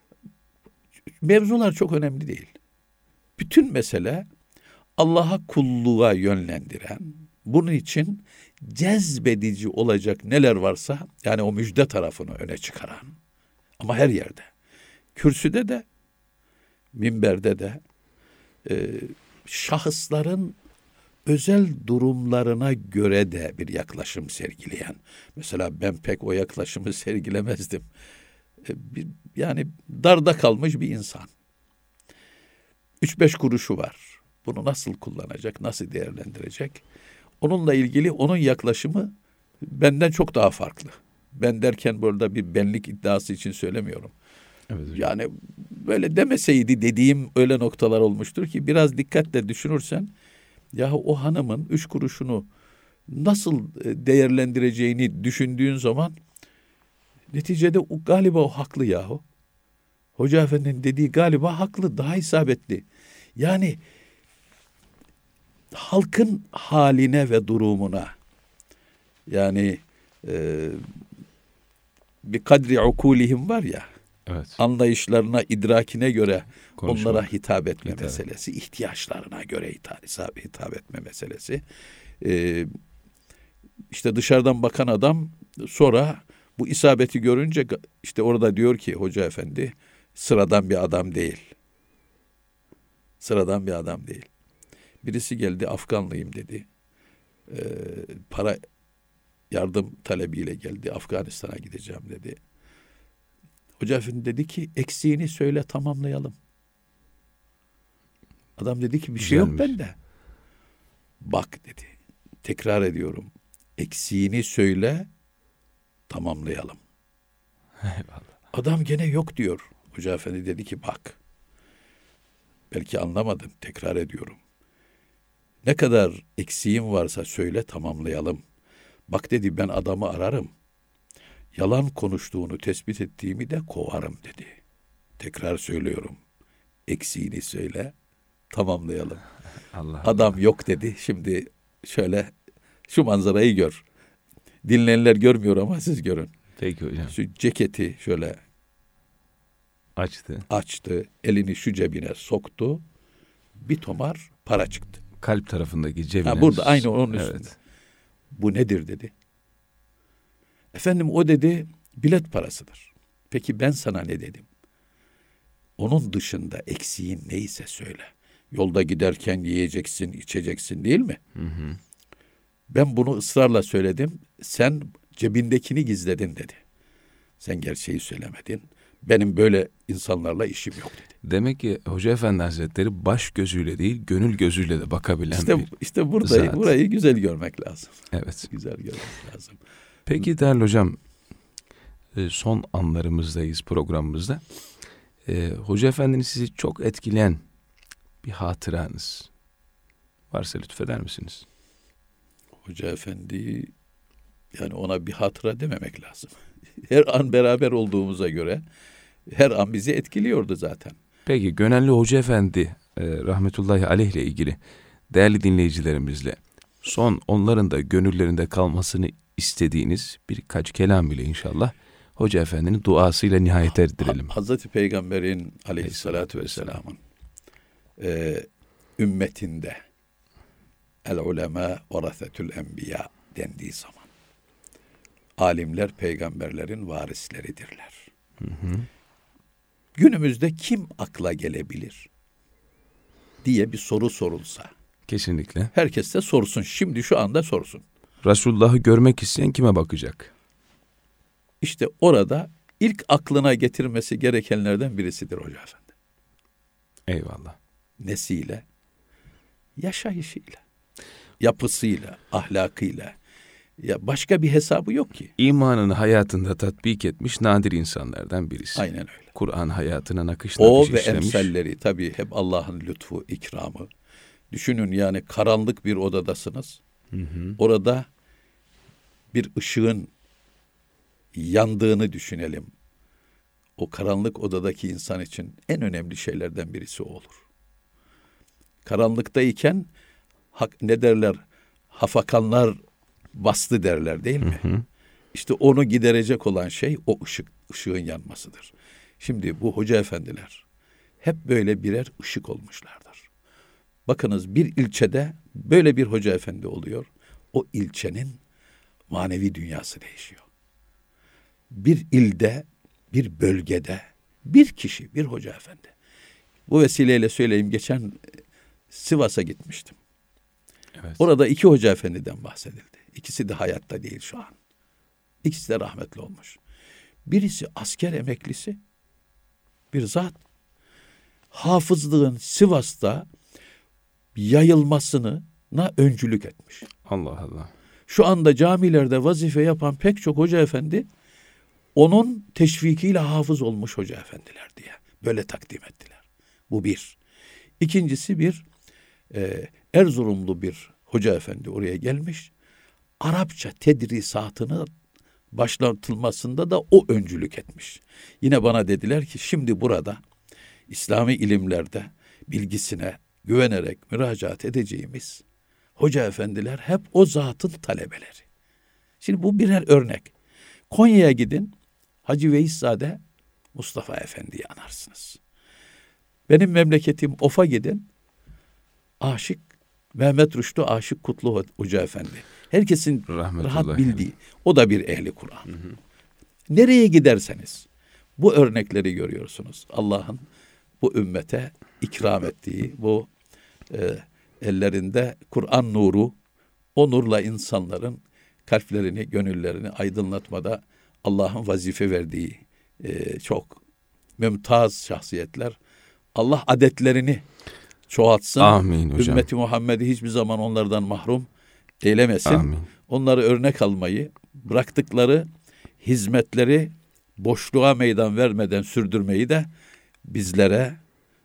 Mevzular çok önemli değil. Bütün mesele Allah'a kulluğa yönlendiren, bunun için cezbedici olacak neler varsa, yani o müjde tarafını öne çıkaran, ama her yerde, kürsüde de, minberde de, e, şahısların özel durumlarına göre de bir yaklaşım sergileyen, mesela ben pek o yaklaşımı sergilemezdim. E, bir, yani darda kalmış bir insan. Üç beş kuruşu var. Bunu nasıl kullanacak, nasıl değerlendirecek? Onunla ilgili onun yaklaşımı benden çok daha farklı. Ben derken burada bir benlik iddiası için söylemiyorum. Evet, yani böyle demeseydi dediğim öyle noktalar olmuştur ki biraz dikkatle düşünürsen ya o hanımın üç kuruşunu nasıl değerlendireceğini düşündüğün zaman neticede o, galiba o haklı yahu. Hoca Efendi'nin dediği galiba haklı, daha isabetli. Yani halkın haline ve durumuna, yani e, bir kadri ukulihim var ya, evet. Anlayışlarına, idrakine göre konuşmak, onlara hitap etme hitap. meselesi, ihtiyaçlarına göre hitap, hitap etme meselesi. E, işte dışarıdan bakan adam sonra bu isabeti görünce işte orada diyor ki Hoca Efendi sıradan bir adam değil. Sıradan bir adam değil. Birisi geldi, Afganlıyım dedi. Ee, para yardım talebiyle geldi. Afganistan'a gideceğim dedi. Hoca Efendi dedi ki eksiğini söyle, tamamlayalım. Adam dedi ki bir şey Güzelmiş. yok bende. Bak dedi. Tekrar ediyorum. Eksiğini söyle, tamamlayalım. Eyvallah. Adam gene yok diyor. Hoca Efendi dedi ki bak. belki anlamadın, tekrar ediyorum. Ne kadar eksiğin varsa söyle, tamamlayalım. Bak dedi, ben adamı ararım. Yalan konuştuğunu tespit ettiğimi de kovarım dedi. Tekrar söylüyorum. Eksiğini söyle, tamamlayalım. Allah Adam Allah. yok dedi. Şimdi şöyle şu manzarayı gör. Dinleyenler görmüyor ama siz görün. Peki hocam. Şu ceketi şöyle Açtı. açtı, elini şu cebine soktu. Bir tomar para çıktı. Kalp tarafındaki cebine. Ha, burada aynı onun üstünde. Evet. Bu nedir dedi. Efendim o dedi bilet parasıdır. Peki ben sana ne dedim? Onun dışında eksiğin neyse söyle. Yolda giderken yiyeceksin, içeceksin değil mi? Hı hı. Ben bunu ısrarla söyledim. Sen cebindekini gizledin dedi. Sen gerçeği söylemedin. Benim böyle insanlarla işim yok dedi. Demek ki Hoca Efendi Hazretleri baş gözüyle değil, gönül gözüyle de bakabilen İşte bir işte burada zat. burayı güzel görmek lazım. Evet. Güzel görmek lazım. Peki değerli hocam, e, son anlarımızdayız programımızda. E, Hoca Efendi'nin sizi çok etkileyen bir hatıranız varsa lütfeder misiniz? Hoca Efendi, yani ona bir hatıra dememek lazım. Her an beraber olduğumuza göre her an bizi etkiliyordu zaten. Peki Gönenli Hoca Efendi e, rahmetullahi aleyh ile ilgili değerli dinleyicilerimizle son onların da gönüllerinde kalmasını istediğiniz birkaç kelam ile inşallah Hoca Efendi'nin duasıyla nihayet erdirelim. Ha, Hazreti Peygamber'in aleyhissalatü vesselamın e, ümmetinde el ulema varasetül enbiya dendiği zaman alimler peygamberlerin varisleridirler. Hı hı. Günümüzde kim akla gelebilir diye bir soru sorulsa, Kesinlikle. herkes de sorsun. Şimdi şu anda sorsun. Resulullah'ı görmek isteyen kime bakacak? İşte orada ilk aklına getirmesi gerekenlerden birisidir Hoca Efendi. Eyvallah. Nesiyle? Yaşayışıyla, yapısıyla, ahlakıyla. Ya başka bir hesabı yok ki. İmanını hayatında tatbik etmiş nadir insanlardan birisi. Aynen öyle. Kur'an hayatına nakış nakış O ve işlemiş. emsalleri tabii hep Allah'ın lütfu, ikramı. Düşünün yani karanlık bir odadasınız. Hı hı. Orada bir ışığın yandığını düşünelim. O karanlık odadaki insan için en önemli şeylerden birisi o olur. Karanlıktayken hak, ne derler? Hafakanlar bastı derler değil mi? Hı hı. İşte onu giderecek olan şey o ışık, ışığın yanmasıdır. Şimdi bu hoca efendiler hep böyle birer ışık olmuşlardır. Bakınız bir ilçede böyle bir hoca efendi oluyor. O ilçenin manevi dünyası değişiyor. Bir ilde, bir bölgede bir kişi, bir hoca efendi. Bu vesileyle söyleyeyim, geçen Sivas'a gitmiştim. Evet. Orada iki hoca efendiden bahsedildi. İkisi de hayatta değil şu an. İkisi de rahmetli olmuş. Birisi asker emeklisi, bir zat. Hafızlığın Sivas'ta yayılmasına öncülük etmiş. Allah Allah. Şu anda camilerde vazife yapan pek çok hoca efendi onun teşvikiyle hafız olmuş hoca efendiler diye böyle takdim ettiler. Bu bir. İkincisi bir e, Erzurumlu bir hoca efendi oraya gelmiş. Arapça tedrisatını başlatılmasında da o öncülük etmiş. Yine bana dediler ki şimdi burada İslami ilimlerde bilgisine güvenerek müracaat edeceğimiz hoca efendiler hep o zatın talebeleri. Şimdi bu birer örnek. Konya'ya gidin, Hacı Veyszade Mustafa Efendi'yi anarsınız. Benim memleketim Of'a gidin, Aşık Mehmet Rüştü Aşık Kutlu Hoca Efendi. Herkesin rahat bildiği. O da bir ehli Kur'an. Hı hı. Nereye giderseniz bu örnekleri görüyorsunuz. Allah'ın bu ümmete ikram ettiği bu e, ellerinde Kur'an nuru, o nurla insanların kalplerini, gönüllerini aydınlatmada Allah'ın vazife verdiği e, çok mümtaz şahsiyetler. Allah adetlerini çoğaltsın. Amin hocam. Ümmeti Muhammed'i hiçbir zaman onlardan mahrum eylemesin. Amin. Onları örnek almayı, bıraktıkları hizmetleri boşluğa meydan vermeden sürdürmeyi de bizlere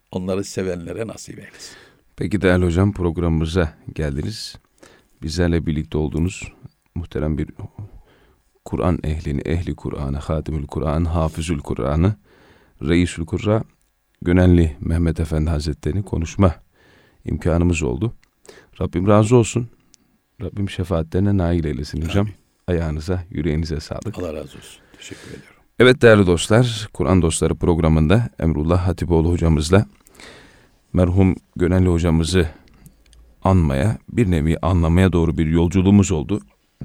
onları sevenlere nasip eylesin. Peki değerli hocam, programımıza geldiniz. Bizlerle birlikte olduğunuz muhterem bir Kur'an ehlini, ehli Kur'an'ı, Hatimül Kur'an, Hafizül Kur'an'ı, Reisül Kurra, Gönenli Mehmet Efendi Hazretleri'ni konuşma imkanımız oldu. Rabbim razı olsun. Rabbim şefaatlerine nail eylesin hocam. Amin. Ayağınıza, yüreğinize sağlık. Allah razı olsun. Teşekkür ediyorum. Evet değerli dostlar, Kur'an Dostları programında Emrullah Hatipoğlu hocamızla merhum Gönenli hocamızı anmaya, bir nevi anlamaya doğru bir yolculuğumuz oldu.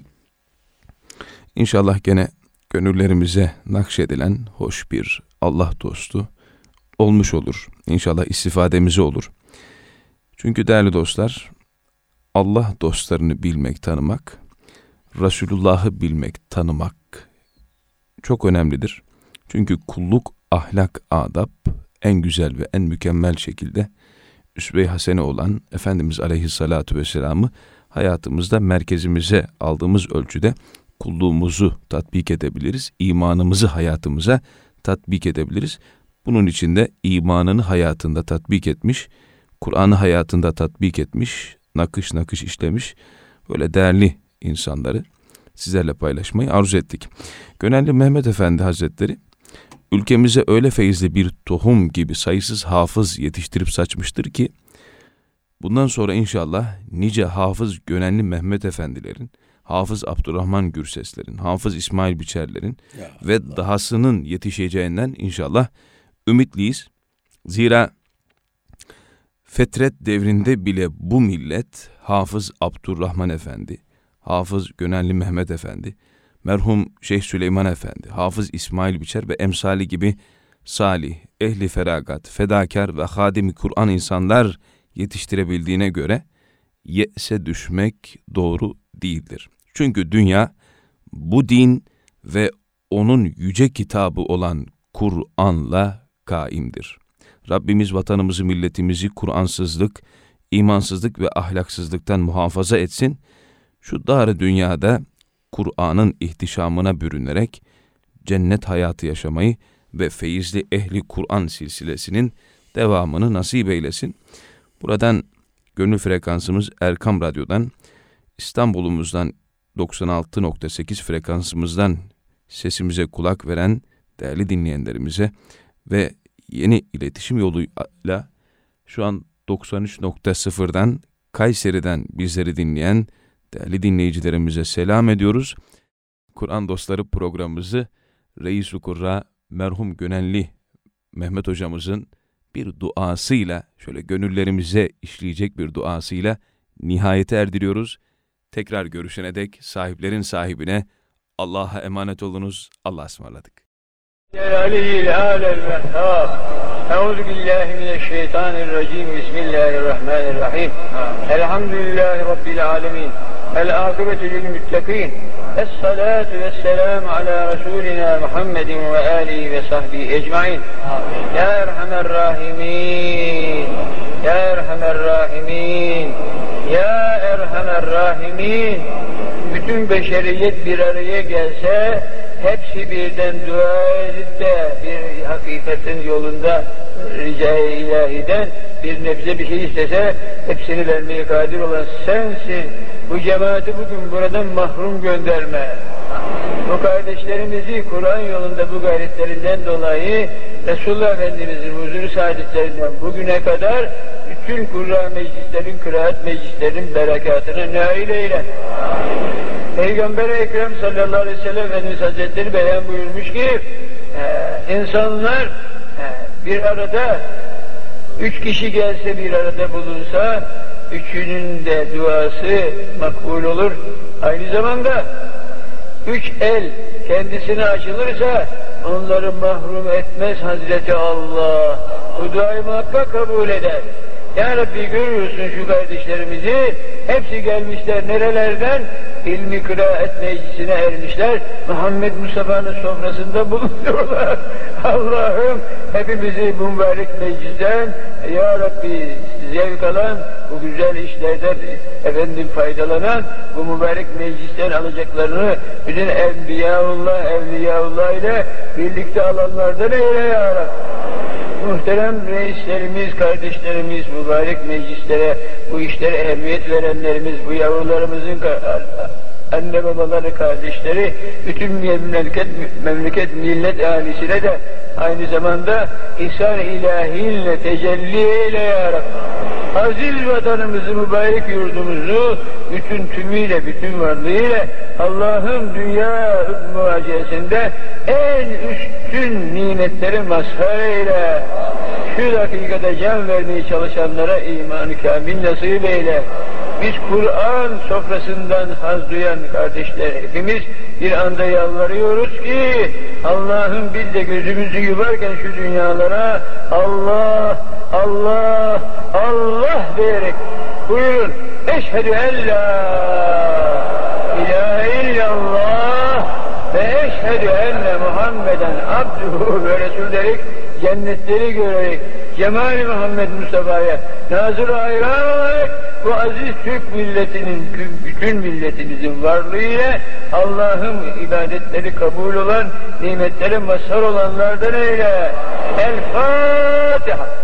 İnşallah gene gönüllerimize nakşedilen hoş bir Allah dostu olmuş olur. İnşallah istifademize olur. Çünkü değerli dostlar, Allah dostlarını bilmek, tanımak, Resulullah'ı bilmek, tanımak çok önemlidir. Çünkü kulluk, ahlak, adab en güzel ve en mükemmel şekilde üsve-i hasene olan Efendimiz Aleyhissalatu vesselam'ı hayatımızda merkezimize aldığımız ölçüde kulluğumuzu tatbik edebiliriz. İmanımızı hayatımıza tatbik edebiliriz. Bunun için de imanını hayatında tatbik etmiş, Kur'an'ı hayatında tatbik etmiş, nakış nakış işlemiş böyle değerli insanları sizlerle paylaşmayı arzu ettik. Gönenli Mehmet Efendi Hazretleri ülkemize öyle feyizli bir tohum gibi sayısız hafız yetiştirip saçmıştır ki bundan sonra inşallah nice hafız Gönenli Mehmet Efendilerin, Hafız Abdurrahman Gürseslerin, Hafız İsmail Biçerlerin ya ve Allah. Dahasının yetişeceğinden inşallah ümitliyiz. Zira fetret devrinde bile bu millet Hafız Abdurrahman Efendi, Hafız Gönenli Mehmet Efendi, merhum Şeyh Süleyman Efendi, Hafız İsmail Biçer ve emsali gibi salih, ehli feragat, fedakar ve hadim-i Kur'an insanlar yetiştirebildiğine göre ye'se düşmek doğru değildir. Çünkü dünya bu din ve onun yüce kitabı olan Kur'an'la kaimdir. Rabbimiz vatanımızı, milletimizi Kur'ansızlık, imansızlık ve ahlaksızlıktan muhafaza etsin. Şu dar dünyada Kur'an'ın ihtişamına bürünerek cennet hayatı yaşamayı ve feyizli ehli Kur'an silsilesinin devamını nasip eylesin. Buradan gönül frekansımız Erkam Radyo'dan, İstanbul'umuzdan doksan altı nokta sekiz frekansımızdan sesimize kulak veren değerli dinleyenlerimize ve yeni iletişim yoluyla şu an doksan üç nokta sıfırdan Kayseri'den bizleri dinleyen değerli dinleyicilerimize selam ediyoruz. Kur'an Dostları programımızı Reis-i Kurra merhum Gönenli Mehmet hocamızın bir duasıyla, şöyle gönüllerimize işleyecek bir duasıyla nihayete erdiriyoruz. Tekrar görüşene dek sahiplerin sahibine Allah'a emanet olunuz. Allah'a ısmarladık. Celali'l alel vehhab. Euzu billahi mineşşeytanirracim. Bismillahirrahmanirrahim. Elhamdülillahi rabbil alamin. El akıbetu lil muttaqin. Es-salatu vesselam ala Resulina Muhammedin ve alihi ve sahbihi ecmaîn. Ya Erhamer Rahimin. Ya Erhamer Rahimin. Ya Erhamer Rahimin. Bütün beşeriyet bir araya gelse, hepsi birden dua edip de bir hakikatin yolunda rica-i ilahiden bir nebze bir şey istese, hepsini vermeye kadir olan sensin. Bu cemaati bugün buradan mahrum gönderme. Bu kardeşlerimizi Kur'an yolunda bu gayretlerinden dolayı Resulullah Efendimiz'in huzuru saadetlerinden bugüne kadar bütün Kur'an meclislerin, kıraat meclislerin berekatına nail eyle. Peygamber-i Ekrem sallallahu aleyhi ve sellem Efendimiz Hazretleri beyan buyurmuş ki e, insanlar e, bir arada üç kişi gelse bir arada bulunsa üçünün de duası makbul olur. Aynı zamanda üç el kendisine açılırsa onları mahrum etmez Hazreti Allah. Bu duayı muhakkak kabul eder. Ya Rabbi görüyorsun şu kardeşlerimizi, hepsi gelmişler nerelerden? İlmi kıraat meclisine ermişler, Muhammed Mustafa'nın sofrasında bulunuyorlar. Allah'ım hepimizi bu mübarek meclisten Ya Rabbi zevk alan, bu güzel işlerden efendim faydalanan, bu mübarek meclisten alacaklarını bütün Enbiyaullah, Evliyaullah ile birlikte alanlardan eyle Ya Rabbi. muhterem reislerimiz, kardeşlerimiz, mübarek meclislere bu işlere ehemmiyet verenlerimiz, bu yavrularımızın anne babaları, kardeşleri, bütün memleket, memleket millet ailesine de aynı zamanda ihsan-ı ilahiyle tecelli eyle ya Rabbi. Aziz vatanımızı, mübarek yurdumuzu bütün tümüyle, bütün varlığıyla Allah'ın dünya muhacesinde en üstün nimetleri mazhar eyle. Şu dakikada can vermeye çalışanlara iman-ı kamil nasip eyle. Biz Kur'an sofrasından haz duyan kardeşler hepimiz bir anda yalvarıyoruz ki Allah'ım biz de gözümüzü yuvarken şu dünyalara Allah, Allah, Allah diyerek buyurun. Eşhedü en la ilahe illallah ve eşhedü enne Muhammeden abduhu ve resul derek cennetleri görerek Cemal-i Muhammed Mustafa'ya nazır-ı hayran olarak bu aziz Türk milletinin, bütün milletimizin varlığıyla Allah'ın ibadetleri kabul olan, nimetleri mazhar olanlardan eyle. El Fatiha.